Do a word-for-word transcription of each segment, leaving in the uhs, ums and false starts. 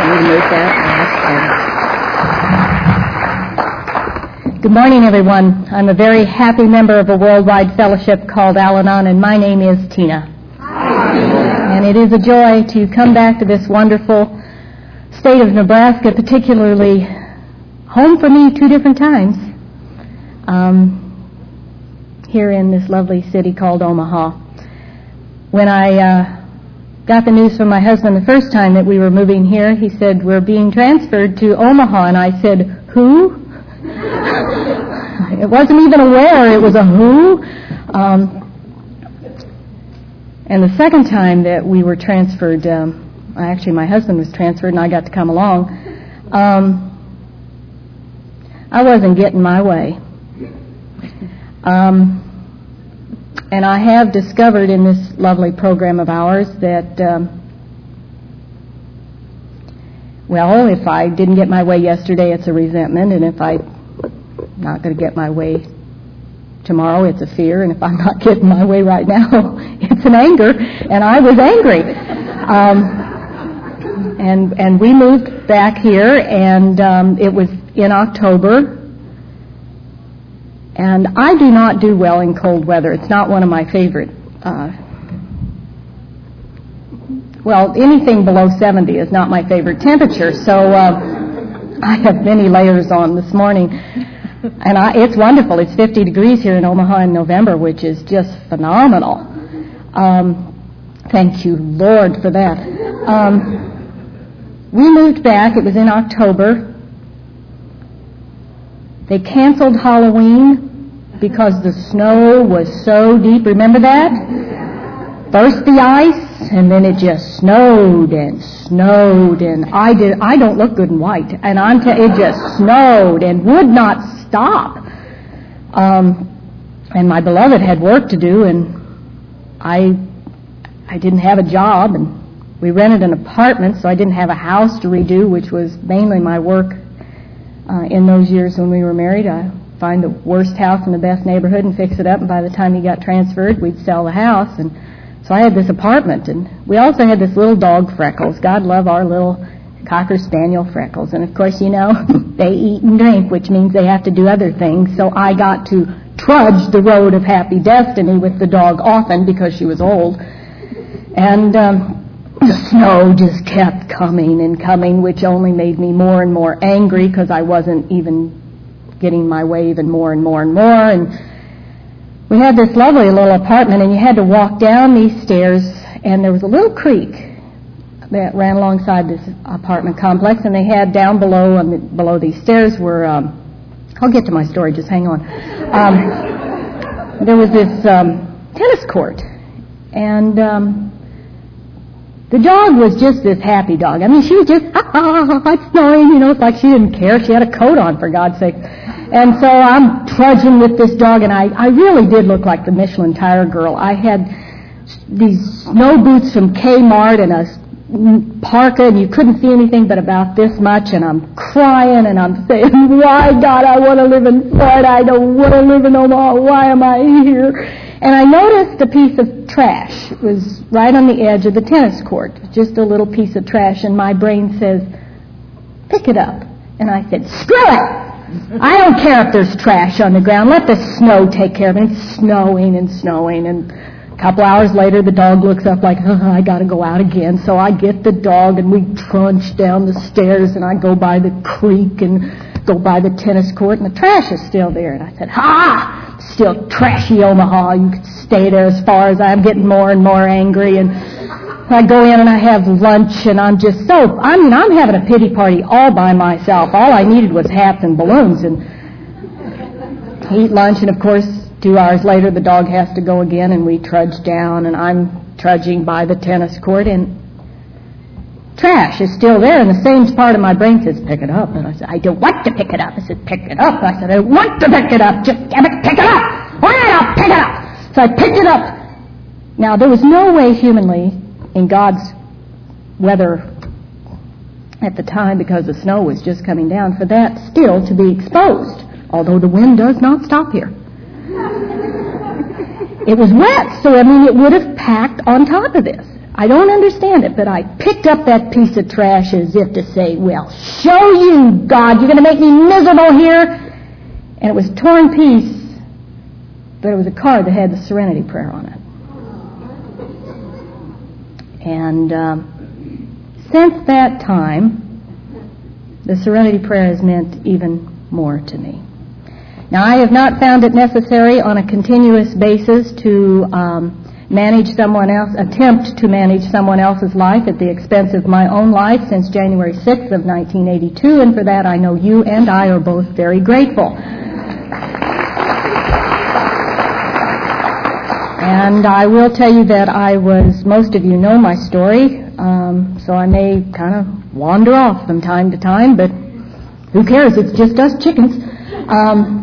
me to move that. Good morning, everyone. I'm a very happy member of a worldwide fellowship called Al-Anon, and my name is Tina. Hi. And it is a joy to come back to this wonderful state of Nebraska, particularly home for me two different times, um, here in this lovely city called Omaha. When I uh, got the news from my husband the first time that we were moving here, he said, "We're being transferred to Omaha," and I said, "Who?" It wasn't even a where, it was a who. Um, and the second time that we were transferred, um, actually my husband was transferred and I got to come along, um, I wasn't getting my way. Um, and I have discovered in this lovely program of ours that, um, well, if I didn't get my way yesterday, it's a resentment, and if I'm not going to get my way tomorrow, it's a fear, and if I'm not getting my way right now, it's an anger, and I was angry. Um, and and we moved back here, and um, it was in October. And I do not do well in cold weather. It's not one of my favorite. Uh, well, anything below seventy is not my favorite temperature. So uh, I have many layers on this morning. And I, it's wonderful. It's fifty degrees here in Omaha in November, which is just phenomenal. Um, thank you, Lord, for that. Um, we moved back. It was in October. They canceled Halloween because the snow was so deep. Remember that? First the ice, and then it just snowed and snowed, and I did. I don't look good in white, and I'm t- it just snowed and would not stop. Um, and my beloved had work to do, and I I didn't have a job, and we rented an apartment, so I didn't have a house to redo, which was mainly my work. Uh, in those years when we were married, I find the worst house in the best neighborhood and fix it up, and by the time he got transferred, we'd sell the house. And so I had this apartment, and we also had this little dog, Freckles. God love our little Cocker Spaniel Freckles. And of course, you know, they eat and drink, which means they have to do other things. So I got to trudge the road of happy destiny with the dog often because she was old. And um the snow just kept coming and coming, which only made me more and more angry because I wasn't even getting my way even more and more and more. And we had this lovely little apartment, and you had to walk down these stairs, and there was a little creek that ran alongside this apartment complex, and they had down below, um, below these stairs were, um, I'll get to my story, just hang on. Um, there was this um, tennis court, and um, the dog was just this happy dog. I mean, she was just, ah, ah, ah, it's snowing, you know, it's like she didn't care. She had a coat on, for God's sake. And so I'm trudging with this dog, and I, I really did look like the Michelin tire girl. I had these snow boots from Kmart and a parka, and you couldn't see anything but about this much, and I'm crying, and I'm saying, why, God, I want to live in Florida. I don't want to live in Omaha. Why am I here? And I noticed a piece of trash. It was right on the edge of the tennis court, just a little piece of trash, and my brain says, pick it up. And I said, screw it! I don't care if there's trash on the ground. Let the snow take care of it. It's snowing and snowing, and a couple hours later, the dog looks up like, oh, I got to go out again. So I get the dog, and we trudge down the stairs, and I go by the creek and go by the tennis court, and the trash is still there. And I said, ha! Still trashy Omaha. You can stay there as far as I'm getting more and more angry. And I go in and I have lunch, and I'm just so, I mean, I'm having a pity party all by myself. All I needed was hats and balloons. And eat lunch, and of course, two hours later, the dog has to go again, and we trudge down, and I'm trudging by the tennis court, and trash is still there, and the same part of my brain says, pick it up. And I said, I don't want to pick it up. I said, pick it up. I said, I want to pick it up. Just damn it, pick it up. All right, I'll pick it up. So I picked it up. Now, there was no way humanly in God's weather at the time, because the snow was just coming down, for that still to be exposed, although the wind does not stop here. It was wet, so I mean, it would have packed on top of this. I don't understand it, but I picked up that piece of trash as if to say, well, show you, God, you're going to make me miserable here. And it was a torn piece, but it was a card that had the Serenity Prayer on it. And um, since that time, the Serenity Prayer has meant even more to me. Now, I have not found it necessary on a continuous basis to um, manage someone else, attempt to manage someone else's life at the expense of my own life since January sixth of nineteen eighty-two, and for that I know you and I are both very grateful. And I will tell you that I was, most of you know my story, um, so I may kind of wander off from time to time, but who cares? It's just us chickens. Um,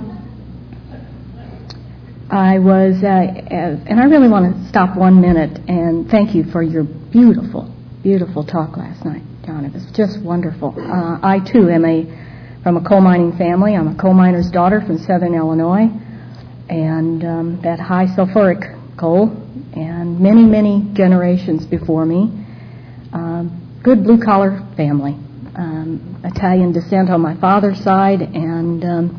I was, uh, and I really want to stop one minute and thank you for your beautiful, beautiful talk last night, John. It was just wonderful. Uh, I, too, am a from a coal mining family. I'm a coal miner's daughter from southern Illinois, and um, that high sulfuric coal, and many, many generations before me. Um, good blue-collar family. Um, Italian descent on my father's side, and um,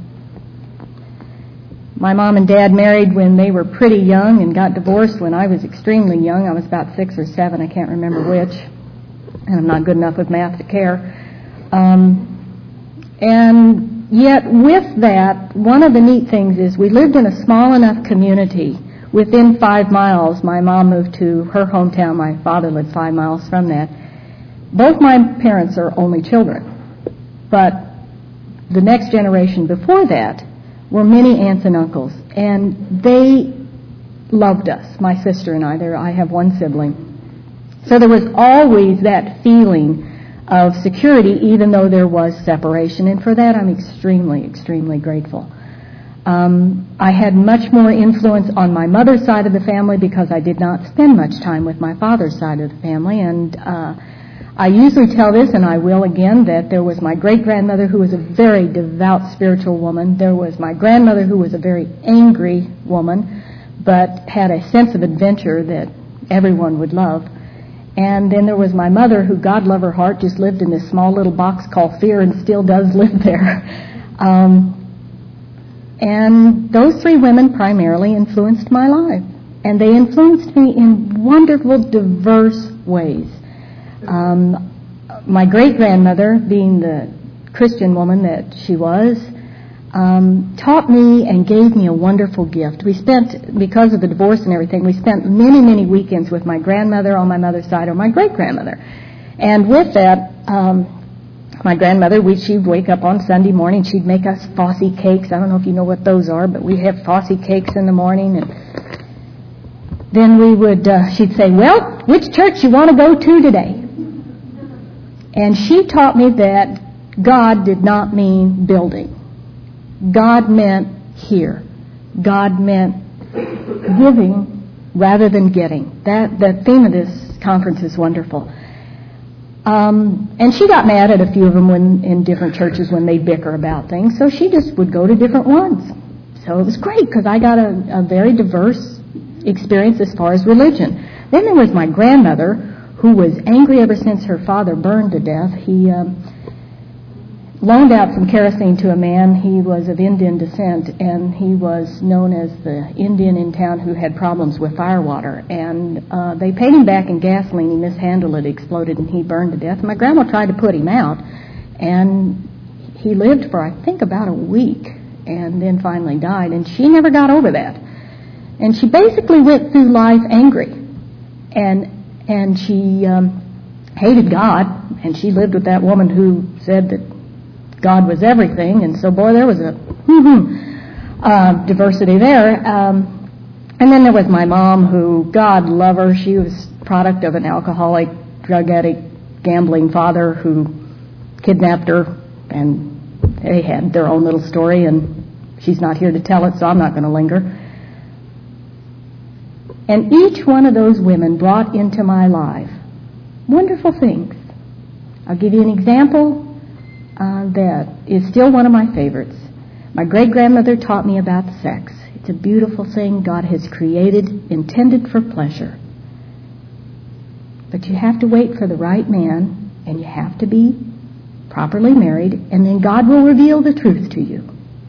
my mom and dad married when they were pretty young and got divorced when I was extremely young. I was about six or seven, I can't remember which, and I'm not good enough with math to care. Um, and yet with that, one of the neat things is we lived in a small enough community. Within five miles, my mom moved to her hometown. My father lived five miles from that. Both my parents are only children, but the next generation before that were many aunts and uncles, and they loved us, my sister and I. There, I have one sibling. So there was always that feeling of security, even though there was separation, and for that I'm extremely, extremely grateful. Um, I had much more influence on my mother's side of the family because I did not spend much time with my father's side of the family, and uh, I usually tell this, and I will again, that there was my great-grandmother who was a very devout spiritual woman. There was my grandmother who was a very angry woman, but had a sense of adventure that everyone would love. And then there was my mother who, God love her heart, just lived in this small little box called fear and still does live there. Um, and those three women primarily influenced my life. And they influenced me in wonderful, diverse ways. Um, my great-grandmother, being the Christian woman that she was, um, taught me and gave me a wonderful gift. We spent, because of the divorce and everything, we spent many, many weekends with my grandmother on my mother's side or my great-grandmother. And with that, um, my grandmother, we, she'd wake up on Sunday morning, she'd make us Fosse cakes. I don't know if you know what those are, but we have Fosse cakes in the morning, and then we would, uh, she'd say, well, which church you want to go to today? And she taught me that God did not mean building. God meant here. God meant giving rather than getting. That the theme of this conference is wonderful. Um, and she got mad at a few of them when, in different churches when they bicker about things, so she just would go to different ones. So it was great because I got a, a very diverse experience as far as religion. Then there was my grandmother, who was angry ever since her father burned to death. He um, loaned out some kerosene to a man. He was of Indian descent, and he was known as the Indian in town who had problems with firewater. And uh, they paid him back in gasoline. He mishandled it, exploded, and he burned to death. My grandma tried to put him out, and he lived for, I think, about a week, and then finally died. And she never got over that. And she basically went through life angry. And And she um, hated God, and she lived with that woman who said that God was everything, and so, boy, there was a uh, diversity there. Um, and then there was my mom who, God love her, she was product of an alcoholic, drug addict, gambling father who kidnapped her, and they had their own little story, and she's not here to tell it, so I'm not going to linger. And each one of those women brought into my life wonderful things. I'll give you an example uh, that is still one of my favorites. My great-grandmother taught me about sex. It's a beautiful thing God has created, intended for pleasure. But you have to wait for the right man, and you have to be properly married, and then God will reveal the truth to you.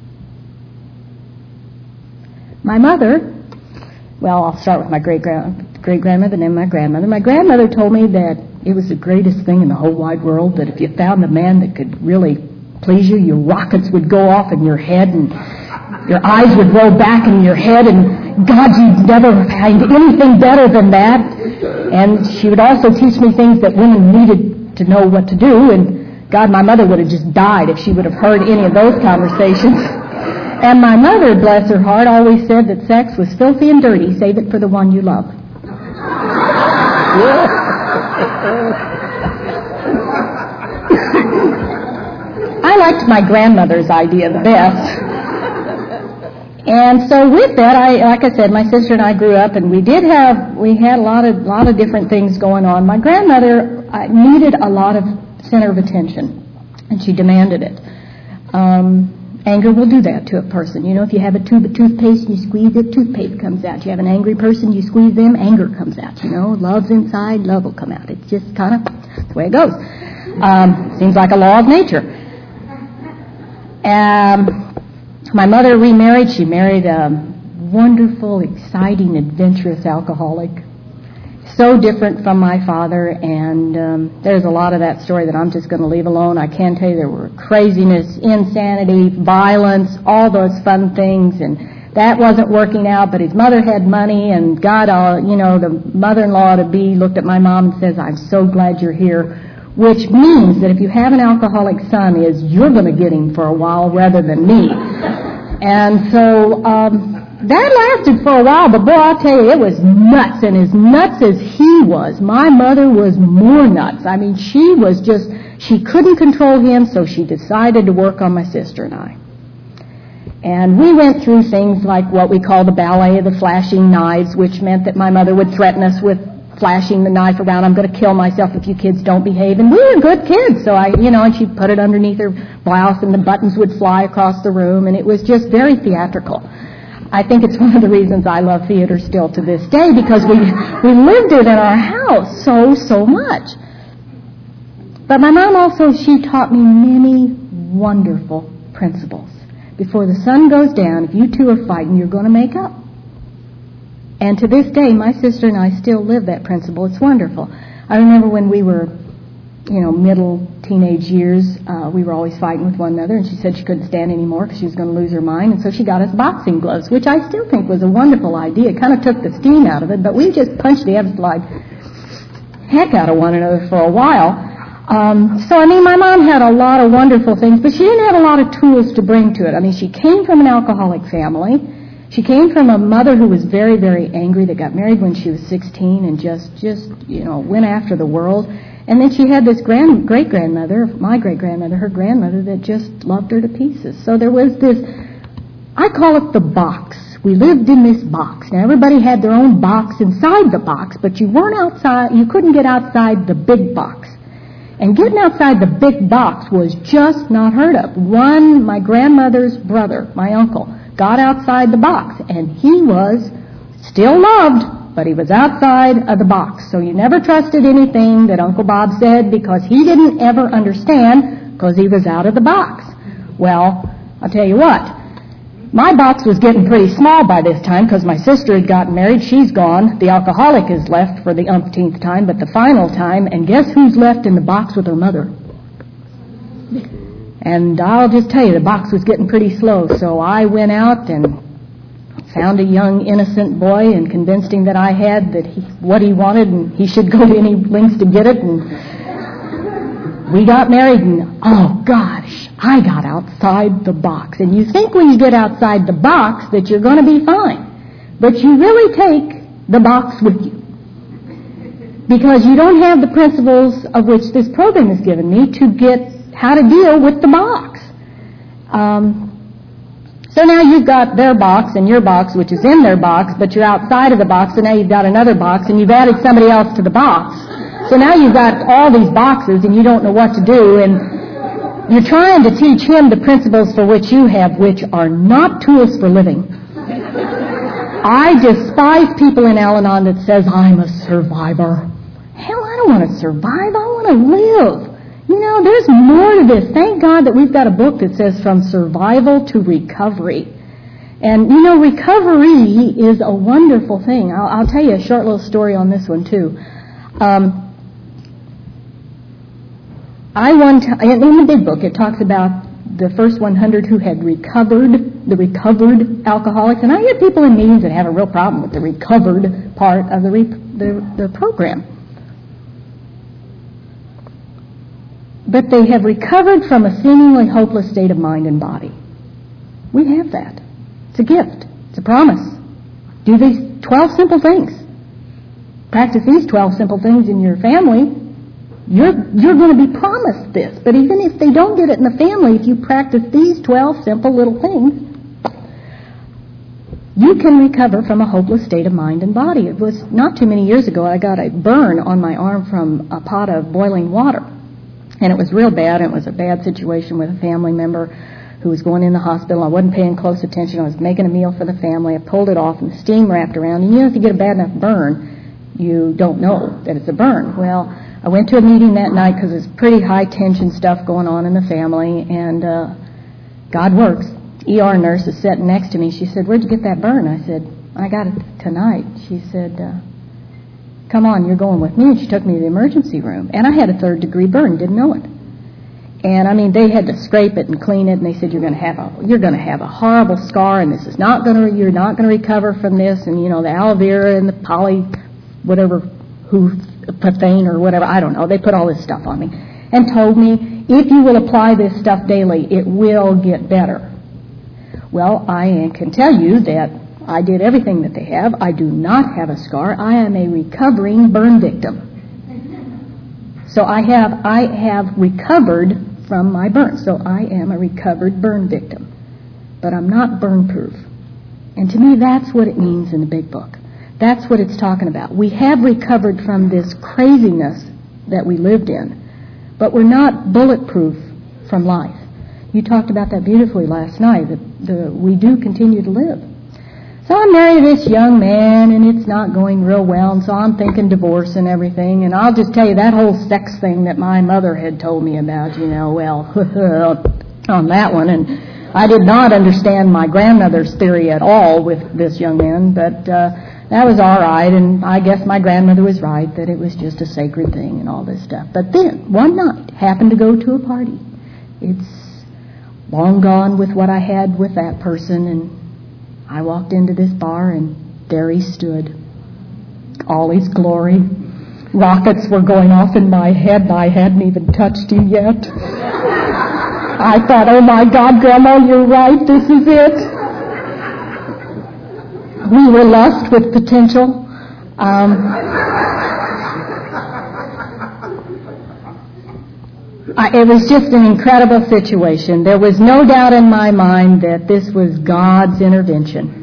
My mother, well, I'll start with my great-grand, great-grandmother and then my grandmother. My grandmother told me that it was the greatest thing in the whole wide world, that if you found a man that could really please you, your rockets would go off in your head and your eyes would roll back in your head, and God, you'd never find anything better than that. And she would also teach me things that women needed to know what to do, and God, my mother would have just died if she would have heard any of those conversations. And my mother, bless her heart, always said that sex was filthy and dirty. Save it for the one you love. I liked my grandmother's idea the best. And so with that, I, like I said, my sister and I grew up, and we did have, we had a lot of, lot of different things going on. My grandmother uh, needed a lot of center of attention, and she demanded it. Um, anger will do that to a person. You know, if you have a tube of toothpaste and you squeeze it, toothpaste comes out. You have an angry person, you squeeze them, anger comes out. You know, love's inside, love will come out. It's just kind of that's the way it goes. Um, seems like a law of nature. Um, my mother remarried. She married a wonderful, exciting, adventurous alcoholic. So different from my father, and um, there's a lot of that story that I'm just going to leave alone. I can tell you there were craziness, insanity, violence, all those fun things, and that wasn't working out, but his mother had money, and God, uh, you know, the mother-in-law-to-be looked at my mom and says, I'm so glad you're here, which means that if you have an alcoholic son, is you're going to get him for a while rather than me. And so um, that lasted for a while, but boy, I'll tell you, it was nuts, and as nuts as he was, my mother was more nuts. I mean, she was just, she couldn't control him, so she decided to work on my sister and I. And we went through things like what we call the ballet of the flashing knives, which meant that my mother would threaten us with flashing the knife around, I'm going to kill myself if you kids don't behave. And we were good kids, so I, you know, and she'd put it underneath her blouse, and the buttons would fly across the room, and it was just very theatrical. I think it's one of the reasons I love theater still to this day, because we we lived it in our house so, so much. But my mom also, she taught me many wonderful principles. Before the sun goes down, if you two are fighting, you're going to make up. And to this day, my sister and I still live that principle. It's wonderful. I remember when we were, you know, middle teenage years, uh, we were always fighting with one another, and she said she couldn't stand anymore because she was going to lose her mind, and so she got us boxing gloves, which I still think was a wonderful idea. It kind of took the steam out of it, but we just punched the absolute heck out of one another for a while. Um, so, I mean, my mom had a lot of wonderful things, but she didn't have a lot of tools to bring to it. I mean, she came from an alcoholic family. She came from a mother who was very, very angry, that got married when she was sixteen and just, just, you know, went after the world. And then she had this grand, great-grandmother, my great-grandmother, her grandmother, that just loved her to pieces. So there was this, I call it the box. We lived in this box. Now, everybody had their own box inside the box, but you weren't outside, you couldn't get outside the big box. And getting outside the big box was just not heard of. One, my grandmother's brother, my uncle, got outside the box, and he was still loved, but he was outside of the box. So you never trusted anything that Uncle Bob said, because he didn't ever understand, because he was out of the box. Well, I'll tell you what, my box was getting pretty small by this time, because my sister had gotten married. She's gone. The alcoholic is left for the umpteenth time, but the final time, and guess who's left in the box with her mother? And I'll just tell you, the box was getting pretty slow, so I went out and found a young, innocent boy and convinced him that I had that he, what he wanted, and he should go to any lengths to get it. And we got married, and oh gosh, I got outside the box. And you think when you get outside the box that you're going to be fine, but you really take the box with you, because you don't have the principles of which this program has given me to get how to deal with the box. Um, so now you've got their box and your box, which is in their box, but you're outside of the box, so now you've got another box, and you've added somebody else to the box. So now you've got all these boxes, and you don't know what to do, and you're trying to teach him the principles for which you have, which are not tools for living. I despise people in Al-Anon that says, I'm a survivor. Hell, I don't want to survive. I want to live. You know, there's more to this. Thank God that we've got a book that says From Survival to Recovery. And, you know, recovery is a wonderful thing. I'll, I'll tell you a short little story on this one, too. Um, I one time, in the big book, it talks about the first one hundred who had recovered, the recovered alcoholics. And I hear people in meetings that have a real problem with the recovered part of the, re- the, the program. But they have recovered from a seemingly hopeless state of mind and body. We have that. It's a gift. It's a promise. Do these twelve simple things. Practice these twelve simple things in your family. You're, you're going to be promised this. But even if they don't get it in the family, if you practice these twelve simple little things, you can recover from a hopeless state of mind and body. It was not too many years ago I got a burn on my arm from a pot of boiling water. And it was real bad. It was a bad situation with a family member who was going in the hospital. I wasn't paying close attention. I was making a meal for the family. I pulled it off and the steam wrapped around. And you know, if you get a bad enough burn, you don't know that it's a burn. Well, I went to a meeting that night because there's pretty high tension stuff going on in the family. And uh, God works. E R nurse is sitting next to me. She said, "Where'd you get that burn?" I said, "I got it tonight." She said, uh, "Come on, you're going with me." And she took me to the emergency room. And I had a third degree burn, didn't know it. And I mean, they had to scrape it and clean it, and they said, "You're going to have a you're going to have a horrible scar, and this is not going to you're not going to recover from this." And you know, the aloe vera and the poly, whatever, who, pathane or whatever, I don't know. They put all this stuff on me and told me, "If you will apply this stuff daily, it will get better." Well, I can tell you that I did everything that they have. I do not have a scar. I am a recovering burn victim. So I have I have recovered from my burn. So I am a recovered burn victim. But I'm not burn proof. And to me, that's what it means in the big book. That's what it's talking about. We have recovered from this craziness that we lived in, but we're not bulletproof from life. You talked about that beautifully last night, that the, we do continue to live. So I'm married to this young man, and it's not going real well, and so I'm thinking divorce and everything. And I'll just tell you, that whole sex thing that my mother had told me about, you know, well, on that one. And I did not understand my grandmother's theory at all with this young man, but uh, that was all right. And I guess my grandmother was right, that it was just a sacred thing and all this stuff. But then, one night, happened to go to a party. It's long gone with what I had with that person, and I walked into this bar, and there he stood, all his glory. Rockets were going off in my head, and I hadn't even touched him yet. I thought, "Oh my God, Grandma, you're right, this is it." We were lust with potential. Um, I, it was just an incredible situation. There was no doubt in my mind that this was God's intervention.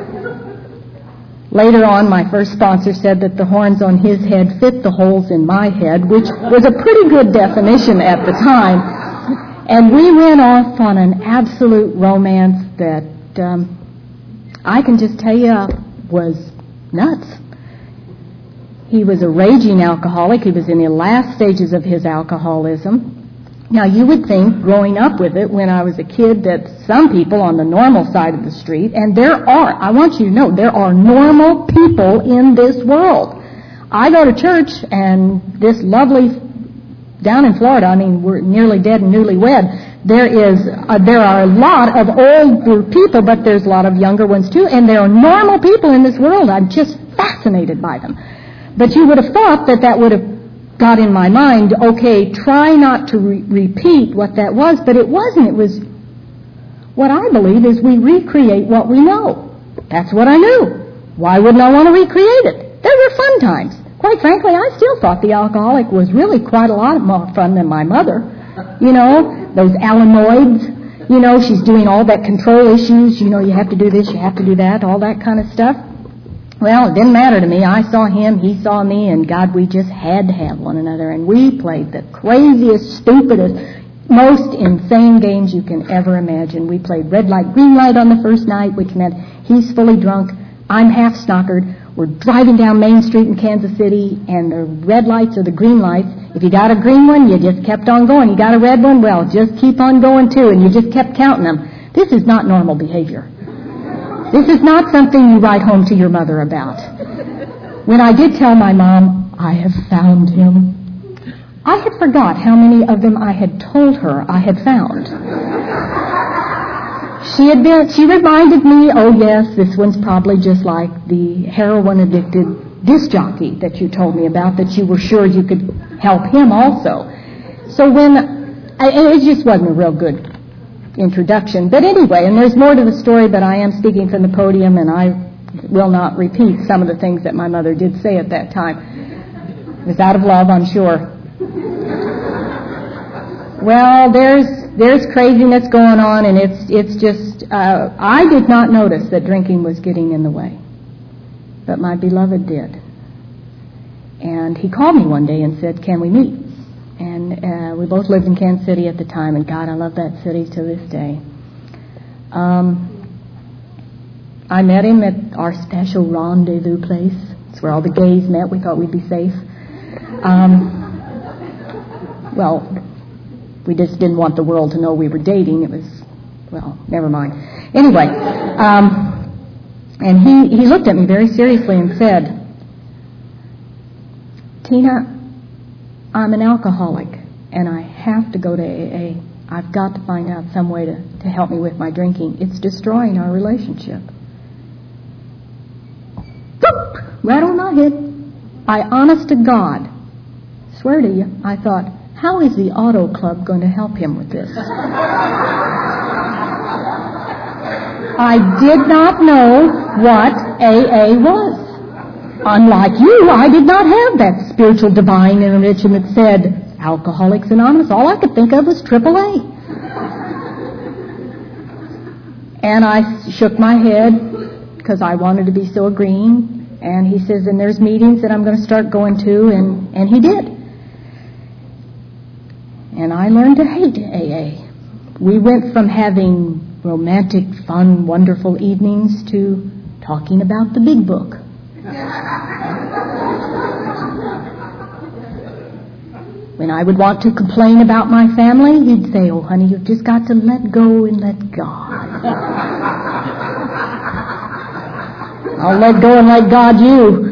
Later on, my first sponsor said that the horns on his head fit the holes in my head, which was a pretty good definition at the time. And we went off on an absolute romance that um, I can just tell you was nuts. He was a raging alcoholic. He was in the last stages of his alcoholism. Now, you would think, growing up with it when I was a kid, that some people on the normal side of the street, and there are, I want you to know, there are normal people in this world. I go to church, and this lovely, down in Florida, I mean, we're nearly dead and newlywed, there is, uh, there are a lot of older people, but there's a lot of younger ones too, and there are normal people in this world. I'm just fascinated by them. But you would have thought that that would have got in my mind, okay, try not to re- repeat what that was, but it wasn't. It was, what I believe is we recreate what we know. That's what I knew. Why wouldn't I want to recreate it? There were fun times. Quite frankly, I still thought the alcoholic was really quite a lot more fun than my mother. You know, those Alanoids, you know, she's doing all that control issues, you know, you have to do this, you have to do that, all that kind of stuff. Well, it didn't matter to me. I saw him, he saw me, and God, we just had to have one another. And we played the craziest, stupidest, most insane games you can ever imagine. We played red light, green light on the first night, which meant he's fully drunk, I'm half snockered. were driving down Main Street in Kansas City, and the red lights are the green lights. If you got a green one, you just kept on going. You got a red one, well, just keep on going too, and you just kept counting them. This is not normal behavior. This is not something you write home to your mother about. When I did tell my mom, I have found him, I had forgot how many of them I had told her I had found. She had been, she reminded me, oh yes, this one's probably just like the heroin-addicted disc jockey that you told me about, that you were sure you could help him also. So when, it just wasn't a real good introduction. But anyway, and there's more to the story, but I am speaking from the podium, and I will not repeat some of the things that my mother did say at that time. It was out of love, I'm sure. Well, there's there's craziness going on, and it's it's just, uh, I did not notice that drinking was getting in the way. But my beloved did. And he called me one day and said, can we meet? And uh, we both lived in Kansas City at the time, and God, I love that city to this day. Um, I met him at our special rendezvous place. It's where all the gays met. We thought we'd be safe. Um, well, we just didn't want the world to know we were dating. It was, well, never mind. Anyway, um, and he, he looked at me very seriously and said, Tina, I'm an alcoholic, and I have to go to A A. I've got to find out some way to, to help me with my drinking. It's destroying our relationship. Boop! Right on my head. I, honest to God, swear to you, I thought, how is the auto club going to help him with this? I did not know what A A was. Unlike you, I did not have that spiritual divine intervention that said, Alcoholics Anonymous. All I could think of was triple A. And I shook my head because I wanted to be so agreeing. And he says, and there's meetings that I'm going to start going to, and, and he did. And I learned to hate A A. We went from having romantic, fun, wonderful evenings to talking about the big book. When I would want to complain about my family, he'd say, oh, honey, you've just got to let go and let God. I'll let go and let God you.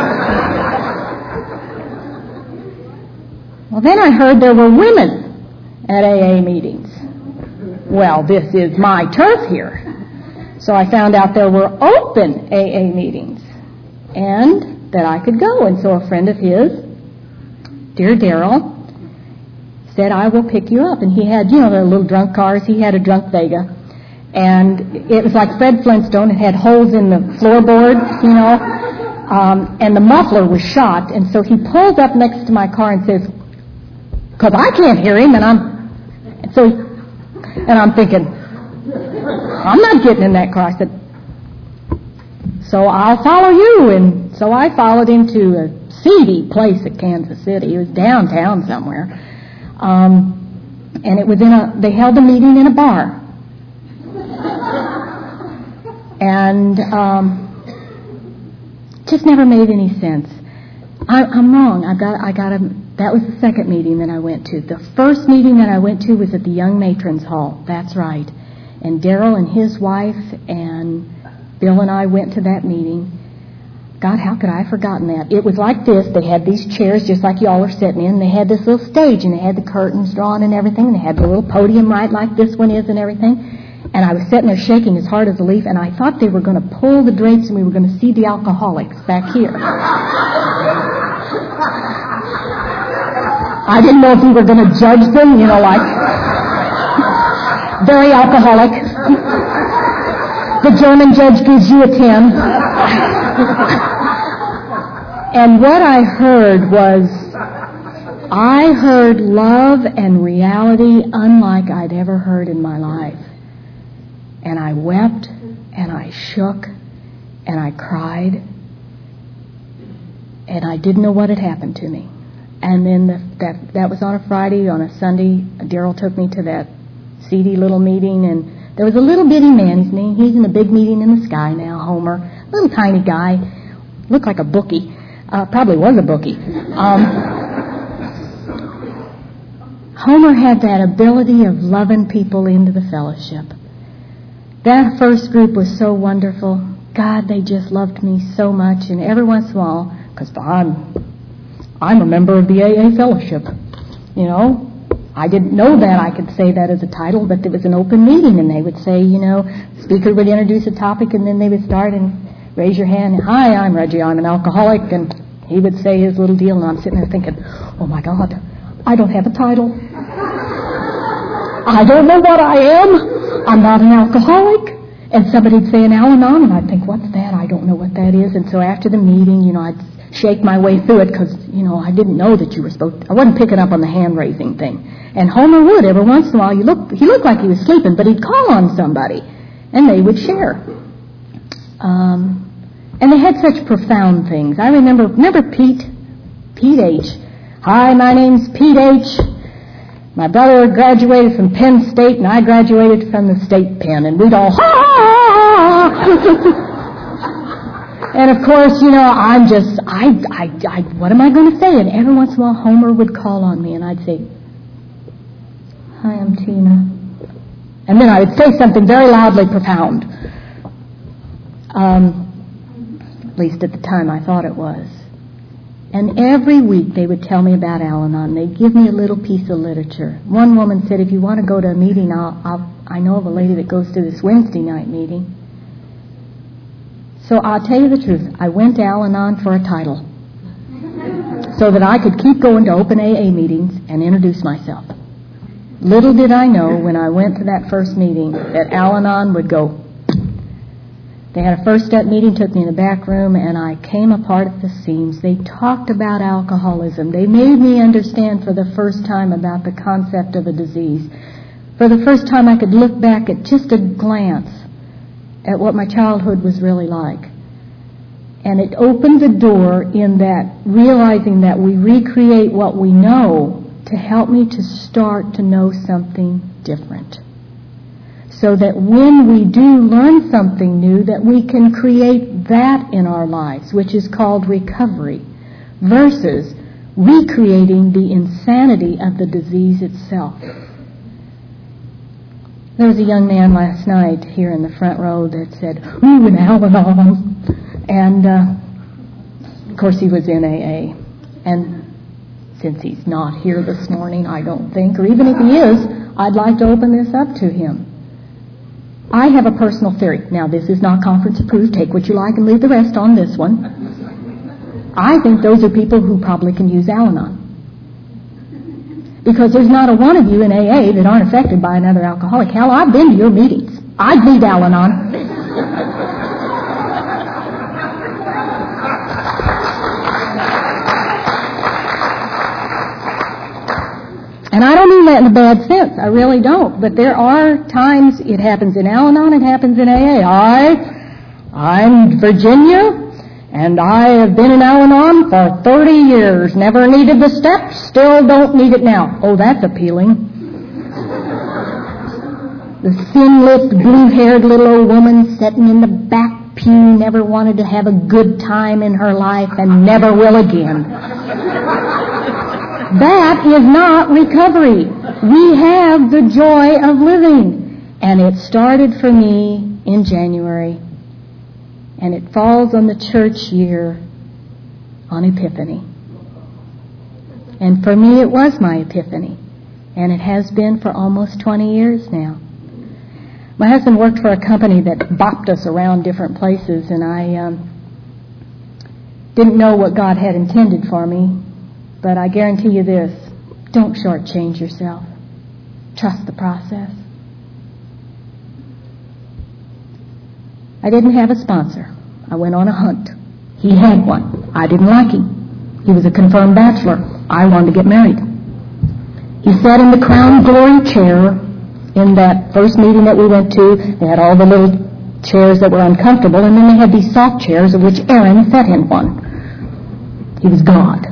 Well, then I heard there were women at A A meetings. Well, this is my turf here. So I found out there were open A A meetings and that I could go. And so a friend of his, dear Darrell, said, I will pick you up. And he had, you know, the little drunk cars. He had a drunk Vega. And it was like Fred Flintstone. It had holes in the floorboards, you know. Um, and the muffler was shot. And so he pulls up next to my car and says, because I can't hear him. And I'm, and so, and I'm thinking, I'm not getting in that car. I said, so I'll follow you. And so I followed him to a seedy place at Kansas City. It was downtown somewhere. Um, and it was in a, they held a meeting in a bar. And um, just never made any sense. I, I'm wrong. I got, I got a, that was the second meeting that I went to. The first meeting that I went to was at the Young Matrons Hall. That's right. And Darrell and his wife and Bill and I went to that meeting. God, how could I have forgotten that? It was like this. They had these chairs just like y'all are sitting in. They had this little stage, and they had the curtains drawn and everything. And they had the little podium right like this one is and everything. And I was sitting there shaking as hard as a leaf, and I thought they were going to pull the drapes and we were going to see the alcoholics back here. I didn't know if we were going to judge them, you know, like very alcoholic. The German judge gives you a ten. And what I heard was, I heard love and reality unlike I'd ever heard in my life. And I wept, and I shook, and I cried, and I didn't know what had happened to me. And then the, that that was on a Friday. On a Sunday, Darrell took me to that seedy little meeting, and there was a little bitty man. He's, he's in a big meeting in the sky now, Homer, little tiny guy. looked like a bookie. Uh, probably was a bookie. Um, Homer had that ability of loving people into the fellowship. That first group was so wonderful. God, they just loved me so much. And every once in a while, because I'm, I'm a member of the A A fellowship, you know, I didn't know that I could say that as a title, but it was an open meeting, and they would say, you know, the speaker would introduce a topic, and then they would start and raise your hand. Hi, I'm Reggie. I'm an alcoholic, and he would say his little deal, and I'm sitting there thinking, oh my God, I don't have a title. I don't know what I am. I'm not an alcoholic. And somebody'd say an Al-Anon, and I'd think, what's that? I don't know what that is. And so after the meeting, you know, I'd shake my way through it because, you know, I didn't know that you were supposed to. I wasn't picking up on the hand-raising thing. And Homer would, every once in a while, you look, he looked like he was sleeping, but he'd call on somebody, and they would share. Um, and they had such profound things. I remember, remember Pete? Pete H. Hi, my name's Pete H. My brother graduated from Penn State, and I graduated from the State Penn, and we'd all, ha, ha, ha. And of course, you know, I'm just, I, I, I, what am I going to say? And every once in a while, Homer would call on me, and I'd say, hi, I'm Tina. And then I would say something very loudly profound. Um, at least at the time I thought it was. And every week they would tell me about Al-Anon. They'd give me a little piece of literature. One woman said, if you want to go to a meeting, I'll, I'll, I know of a lady that goes to this Wednesday night meeting. So I'll tell you the truth. I went to Al-Anon for a title so that I could keep going to open A A meetings and introduce myself. Little did I know when I went to that first meeting that Al-Anon would go. They had a first step meeting, took me in the back room, and I came apart at the seams. They talked about alcoholism. They made me understand for the first time about the concept of a disease. For the first time I could look back at just a glance at what my childhood was really like. And it opened the door in that realizing that we recreate what we know to help me to start to know something different. So that when we do learn something new, that we can create that in our lives, which is called recovery, versus recreating the insanity of the disease itself. There was a young man last night here in the front row that said, ooh, an Al-Anon. And, uh, of course, he was in A A. And since he's not here this morning, I don't think, or even if he is, I'd like to open this up to him. I have a personal theory. Now, this is not conference approved. Take what you like and leave the rest on this one. I think those are people who probably can use Al-Anon. Because there's not a one of you in A A that aren't affected by another alcoholic. Hell, I've been to your meetings. I'd need Al-Anon. And I don't mean that in a bad sense. I really don't. But there are times it happens in Al-Anon, it happens in A A. I, I'm Virginia, and I have been in Al-Anon for thirty years. Never needed the steps, still don't need it now. Oh, that's appealing. The thin-lipped, blue-haired little old woman sitting in the back pew never wanted to have a good time in her life and never will again. That is not recovery. We have the joy of living. And it started for me in January. And it falls on the church year on Epiphany. And for me it was my Epiphany. And it has been for almost twenty years now. My husband worked for a company that bopped us around different places. And I um, didn't know what God had intended for me. But I guarantee you this, don't shortchange yourself. Trust the process. I didn't have a sponsor. I went on a hunt. He had one. I didn't like him. He was a confirmed bachelor. I wanted to get married. He sat in the Crown Glory chair in that first meeting that we went to. They had all the little chairs that were uncomfortable, and then they had these soft chairs of which Aaron sat in one. He was God.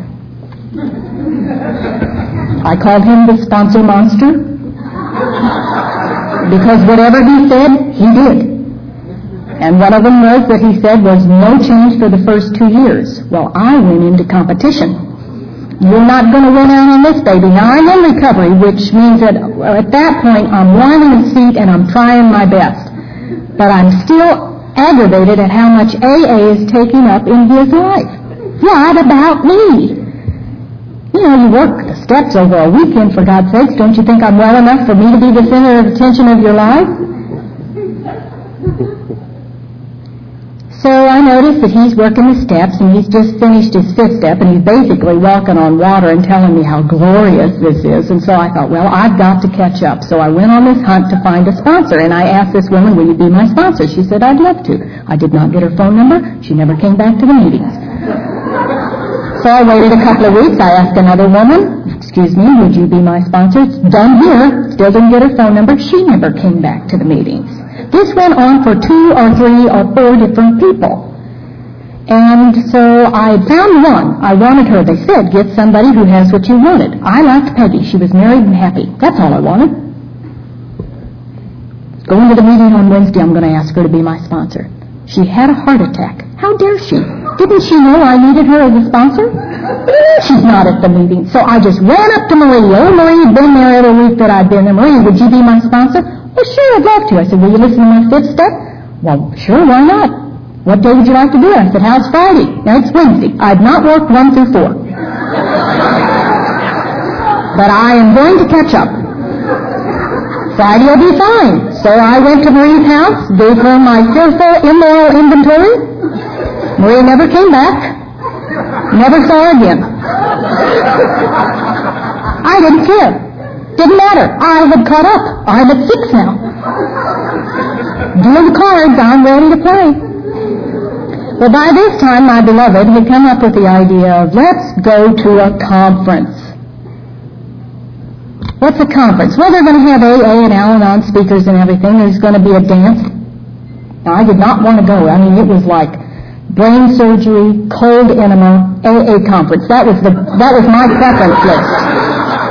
I called him the sponsor monster because whatever he said, he did. And one of them was that he said was no change for the first two years. Well, I went into competition. You're not going to win out on this, baby. Now, I'm in recovery, which means that at that point I'm wanting a seat and I'm trying my best. But I'm still aggravated at how much A A is taking up in his life. What about me? You know, you work the steps over a weekend, for God's sakes. Don't you think I'm well enough for me to be the center of attention of your life? So I noticed that he's working the steps, and he's just finished his fifth step, and he's basically walking on water and telling me how glorious this is. And so I thought, well, I've got to catch up. So I went on this hunt to find a sponsor, and I asked this woman, will you be my sponsor? She said, I'd love to. I did not get her phone number. She never came back to the meetings. So I waited a couple of weeks. I asked another woman, excuse me, would you be my sponsor? It's done here. Still didn't get her phone number. She never came back to the meetings. This went on for two or three or four different people. And so I found one. I wanted her. They said, get somebody who has what you wanted. I liked Peggy. She was married and happy. That's all I wanted. Going to the meeting on Wednesday, I'm going to ask her to be my sponsor. She had a heart attack. How dare she? Didn't she know I needed her as a sponsor? She's not at the meeting. So I just ran up to Marie. Oh, Marie had been there every week that I'd been there. Marie, would you be my sponsor? Well, sure, I'd love to. I said, will you listen to my fifth step? Well, sure, why not? What day would you like to do it? I said, how's Friday? Now, it's Wednesday. I've not worked one through four. But I am going to catch up. Friday will be fine. So I went to Marie's house, gave her my fearful, immoral inventory. Marie never came back. Never saw her again. I didn't care. Didn't matter. I had caught up. I'm at six now. Deal the cards. I'm ready to play. Well, by this time, my beloved had come up with the idea of, let's go to a conference. What's a conference? Well, they're going to have A A and Al-Anon speakers and everything. There's going to be a dance. Now, I did not want to go. I mean, it was like brain surgery, cold enema, A A conference. That was the that was my preference list.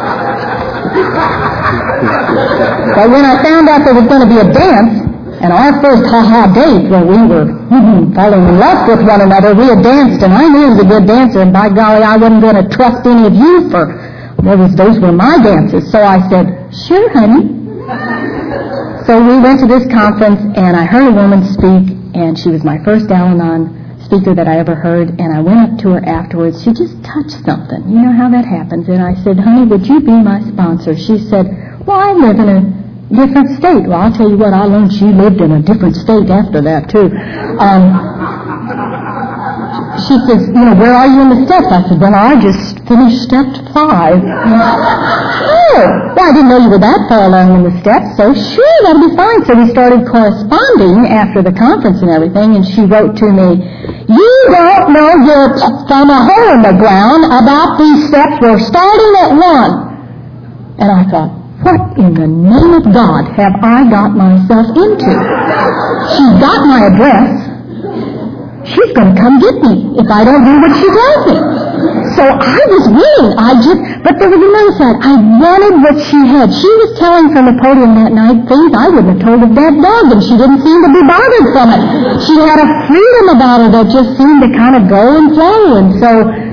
But when I found out there was going to be a dance, and our first ha-ha date where we were mm-hmm, falling in love with one another, we had danced, and I knew he was a good dancer, and by golly, I wasn't going to trust any of you for, well, was, those were my dances. So I said, sure, honey. So we went to this conference, and I heard a woman speak, and she was my first Al-Anon speaker that I ever heard, and I went up to her afterwards. She just touched something. You know how that happens. And I said, honey, would you be my sponsor? She said, well, I live in a different state. Well, I'll tell you what, I learned she lived in a different state after that, too. Um, she says, you know, where are you in the steps? I said, well, I just finished step five. Oh, well, I didn't know you were that far along in the steps, so sure, that'll be fine. So we started corresponding after the conference and everything, and she wrote to me, you don't know your from a hole in the ground about these steps. We're starting at one. And I thought, what in the name of God have I got myself into? She's got my address. She's going to come get me if I don't do what she tells me. So I was willing. I just, but there was another side. I wanted what she had. She was telling from the podium that night things I wouldn't have told a dead dog, and she didn't seem to be bothered from it. She had a freedom about her that just seemed to kind of go and flow. And so,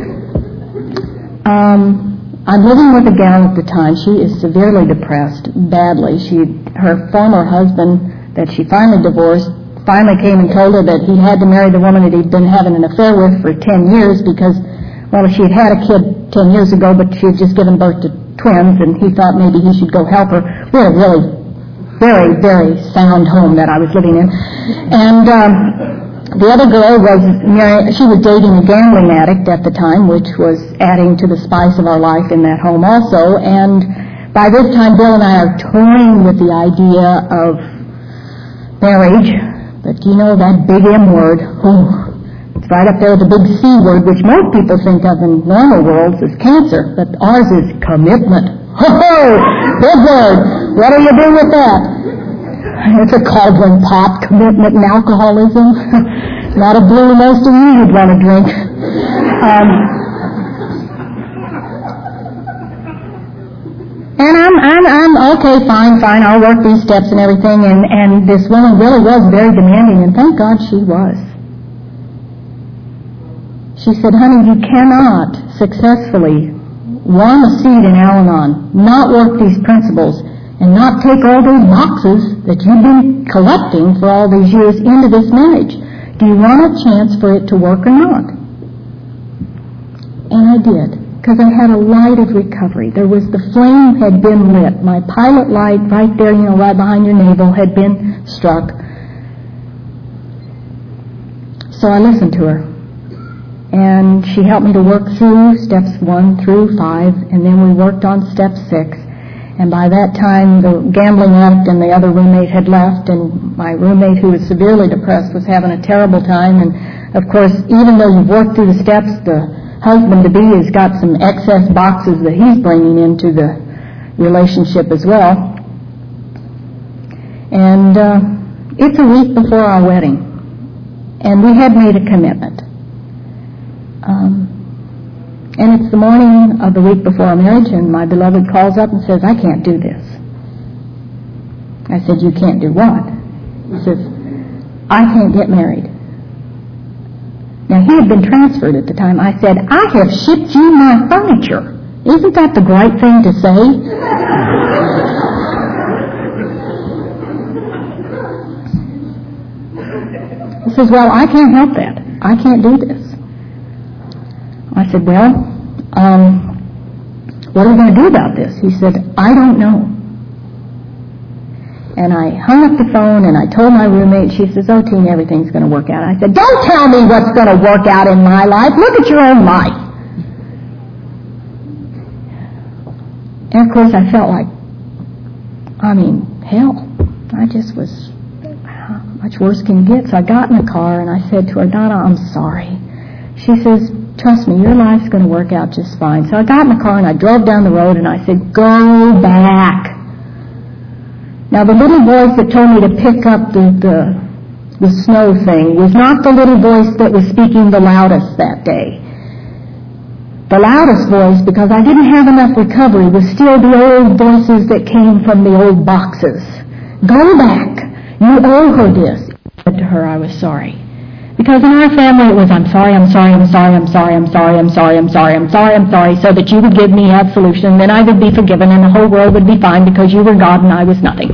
um, I'm living with a gal at the time. She is severely depressed, badly. She, her former husband that she finally divorced, finally came and told her that he had to marry the woman that he'd been having an affair with for ten years because, well, she had had a kid ten years ago, but she had just given birth to twins, and he thought maybe he should go help her. We had a really very, very sound home that I was living in. And um, the other girl was married, she was dating a gambling addict at the time, which was adding to the spice of our life in that home also. And by this time, Bill and I are toying with the idea of marriage. But you know that big M word, oh, it's right up there with the big C word, which most people think of in normal worlds as cancer, but ours is commitment. Ho-ho! Big word. What do you do with that? It's a cauldron pot, commitment and alcoholism. Not a blue most of you would want to drink. Um, and I'm I'm, I'm, I'm, okay, fine, fine, I'll work these steps and everything. And, and this woman really was very demanding, and thank God she was. She said, honey, you cannot successfully want a seat in Al-Anon, not work these principles, and not take all those boxes that you've been collecting for all these years into this marriage. Do you want a chance for it to work or not? And I did, because I had a light of recovery. There was, the flame had been lit. My pilot light right there, you know, right behind your navel, had been struck. So I listened to her. And she helped me to work through steps one through five, and then we worked on step six. And by that time, the gambling addict and the other roommate had left, and my roommate, who was severely depressed, was having a terrible time. And, of course, even though you've worked through the steps, the husband-to-be has got some excess boxes that he's bringing into the relationship as well. And uh, it's a week before our wedding, and we had made a commitment. Um, and it's the morning of the week before our marriage, and my beloved calls up and says, I can't do this. I said, you can't do what? He says, I can't get married. Now, he had been transferred at the time. I said, I have shipped you my furniture. Isn't that the right thing to say? He says, well, I can't help that. I can't do this. I said, well, um, what are we going to do about this? He said, I don't know. And I hung up the phone and I told my roommate, she says, oh, Tina, everything's going to work out. I said, don't tell me what's going to work out in my life. Look at your own life. And, of course, I felt like, I mean, hell. I just was, how much worse can you get? So I got in the car and I said to her, Donna, I'm sorry. She says, trust me, your life's going to work out just fine. So I got in the car and I drove down the road and I said, go back. Now, the little voice that told me to pick up the, the, the snow thing was not the little voice that was speaking the loudest that day. The loudest voice, because I didn't have enough recovery, was still the old voices that came from the old boxes. Go back. You owe her this. I said to her I was sorry. Because in our family it was, I'm sorry, I'm sorry, I'm sorry, I'm sorry, I'm sorry, I'm sorry, I'm sorry, I'm sorry, I'm sorry, so that you would give me absolution, and then I would be forgiven, and the whole world would be fine because you were God and I was nothing.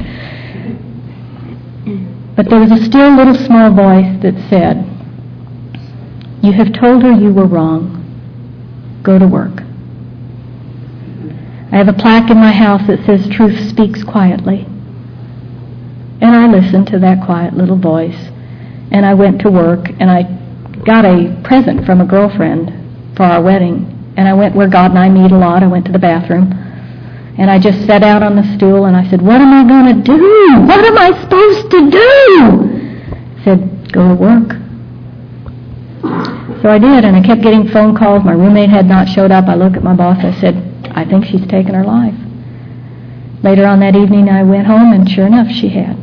But there was a still little small voice that said, you have told her you were wrong. Go to work. I have a plaque in my house that says, truth speaks quietly. And I listened to that quiet little voice. And I went to work, and I got a present from a girlfriend for our wedding. And I went where God and I meet a lot. I went to the bathroom. And I just sat out on the stool, and I said, what am I going to do? What am I supposed to do? I said, go to work. So I did, and I kept getting phone calls. My roommate had not showed up. I looked at my boss. I said, I think she's taken her life. Later on that evening, I went home, and sure enough, she had.